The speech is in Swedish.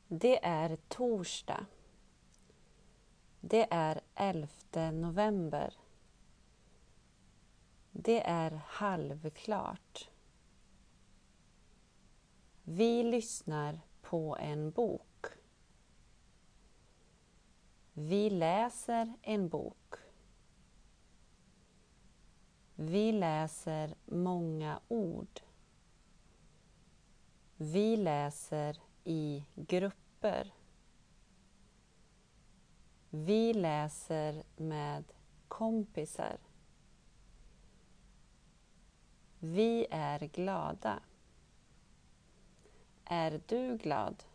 Det är torsdag. Det är 11 november. Det är halvklart. Vi lyssnar på en bok. Vi läser en bok. Vi läser många ord. Vi läser i grupper. Vi läser med kompisar. Vi är glada. Är du glad?